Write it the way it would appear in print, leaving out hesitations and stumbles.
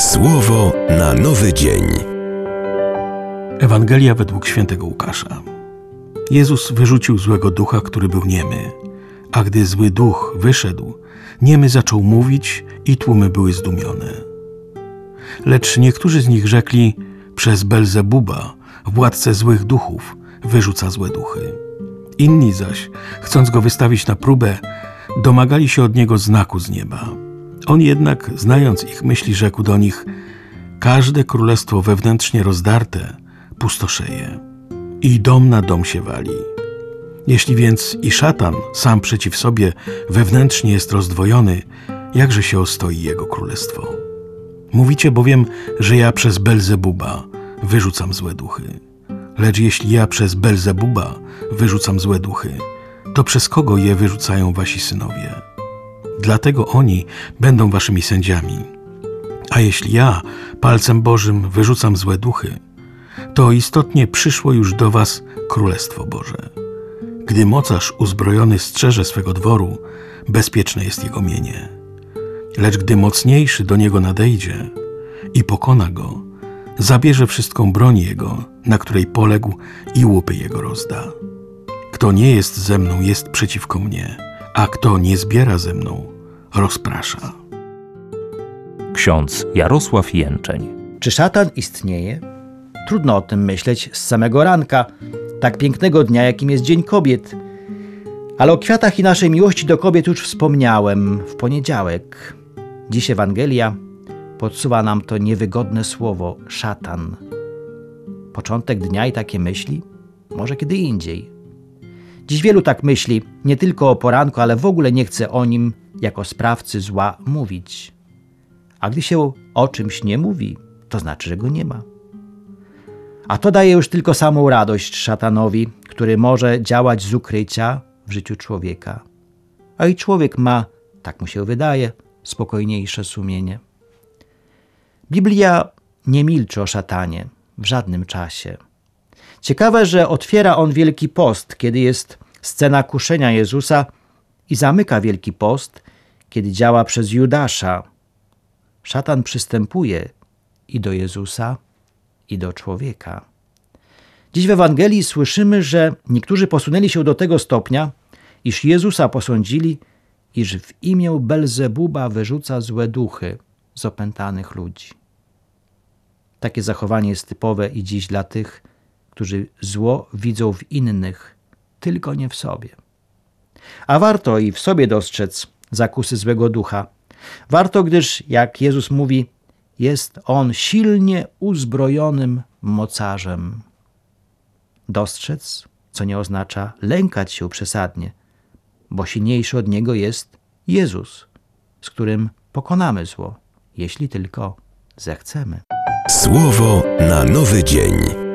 Słowo na nowy dzień. Ewangelia według świętego Łukasza. Jezus wyrzucił złego ducha, który był niemy, a gdy zły duch wyszedł, niemy zaczął mówić i tłumy były zdumione. Lecz niektórzy z nich rzekli: przez Belzebuba, władcę złych duchów, wyrzuca złe duchy. Inni zaś, chcąc go wystawić na próbę, domagali się od niego znaku z nieba. On jednak, znając ich myśli, rzekł do nich: każde królestwo wewnętrznie rozdarte pustoszeje i dom na dom się wali. Jeśli więc i szatan sam przeciw sobie wewnętrznie jest rozdwojony, jakże się ostoi jego królestwo? Mówicie bowiem, że ja przez Belzebuba wyrzucam złe duchy. Lecz jeśli ja przez Belzebuba wyrzucam złe duchy, to przez kogo je wyrzucają wasi synowie? Dlatego oni będą waszymi sędziami. A jeśli ja palcem Bożym wyrzucam złe duchy, to istotnie przyszło już do was Królestwo Boże. Gdy mocarz uzbrojony strzeże swego dworu, bezpieczne jest jego mienie. Lecz gdy mocniejszy do niego nadejdzie i pokona go, zabierze wszystką broń jego, na której poległ, i łupy jego rozda. Kto nie jest ze mną, jest przeciwko mnie, a kto nie zbiera ze mną, rozprasza. Ksiądz Jarosław Jęczeń. Czy szatan istnieje? Trudno o tym myśleć z samego ranka, tak pięknego dnia, jakim jest Dzień Kobiet. Ale o kwiatach i naszej miłości do kobiet już wspomniałem w poniedziałek. Dziś Ewangelia podsuwa nam to niewygodne słowo – szatan. Początek dnia i takie myśli? Może kiedy indziej. Dziś wielu tak myśli, nie tylko o poranku, ale w ogóle nie chce o nim jako sprawcy zła mówić. A gdy się o czymś nie mówi, to znaczy, że go nie ma. A to daje już tylko samą radość szatanowi, który może działać z ukrycia w życiu człowieka. A i człowiek ma, tak mu się wydaje, spokojniejsze sumienie. Biblia nie milczy o szatanie w żadnym czasie. Ciekawe, że otwiera on Wielki Post, kiedy jest scena kuszenia Jezusa, i zamyka Wielki Post, kiedy działa przez Judasza. Szatan przystępuje i do Jezusa, i do człowieka. Dziś w Ewangelii słyszymy, że niektórzy posunęli się do tego stopnia, iż Jezusa posądzili, iż w imię Belzebuba wyrzuca złe duchy z opętanych ludzi. Takie zachowanie jest typowe i dziś dla tych, którzy zło widzą w innych, tylko nie w sobie. A warto i w sobie dostrzec zakusy złego ducha. Warto, gdyż, jak Jezus mówi, jest on silnie uzbrojonym mocarzem. Dostrzec, co nie oznacza lękać się przesadnie, bo silniejszy od niego jest Jezus, z którym pokonamy zło, jeśli tylko zechcemy. Słowo na nowy dzień.